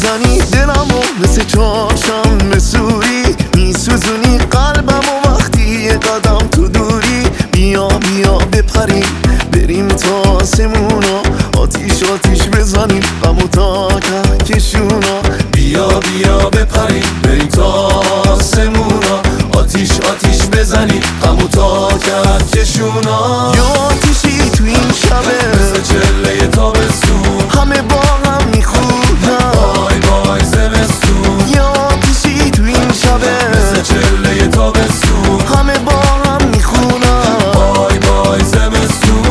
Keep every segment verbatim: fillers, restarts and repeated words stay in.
میزنی دلمو مثل چهارشنبه سوری، میسوزونی قلبمو وقتی یه قدم تو دوری. بیا بیا بپریم بریم تا آسمونا، آتیش آتیش بزنیم غمو تا کهکشونا. بیا بیا بپریم بریم تا آسمونا، آتیش آتیش بزنیم غمو تا کهکشونا. یا آتیشی تو این شبه مثل چله تابستون، همه با هم میخونن بای بای زمستون. یا آتیشی تو این شبه مثل چله تابستون، همه با هم میخونن بای بای زمستون.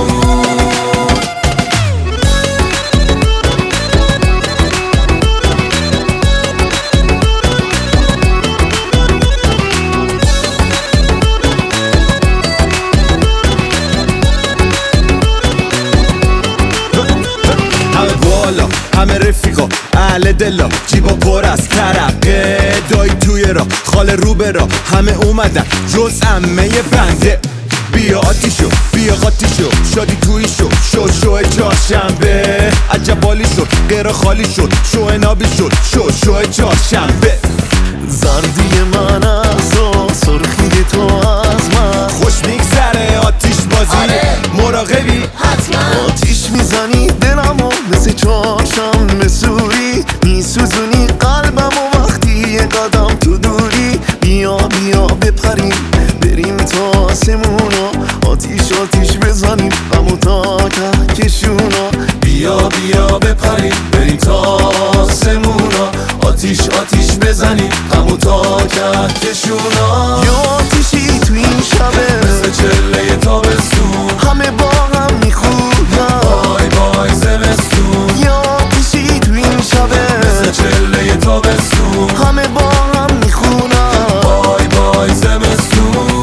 همه رفیقا اهل دلا، جیبا پر از ترقه، دایی توی را خاله رو به را، همه اومدن جز عمه بنده. بیا آتیشو بیا قاطیشو، شادی توی شو شو شو چهارشنبه. عجب حالی شد غیر خالی شد، شو نابی شد شو شو چهارشنبه. زردی من از تو، سرخی تو از من، خوش میگذره آتیش بازی آره. مراقبی حتما. آتیش میزنی دلمو مثل چهارشنبه سوری، میسوزونی قلبمو وقتی یه قدم تو دوری. بیا بیا بپریم بریم تا آسمونا، آتیش آتیش بزنیم غمو تا کهکشونا. بیا بیا بپریم بریم تا آسمونا، آتیش آتیش بزنیم غمو تا کهکشونا. یا آتیشی تو این شبه مثل چله تابستون، همه با هم میخونن بای بای زمستون. یا آتیشی تو این شبه مثل چله تابستون، همه با هم میخونن بای بای زمستون.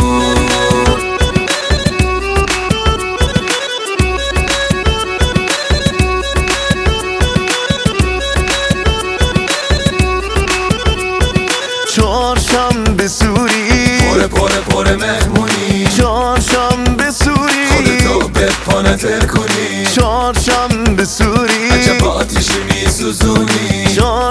چهارشنبه سوری پره پره پره مهمونی، چهارشنبه سوری خودتو به پانتر کنی. چهارشنبه سوری عجب آتیشی میسوزونی.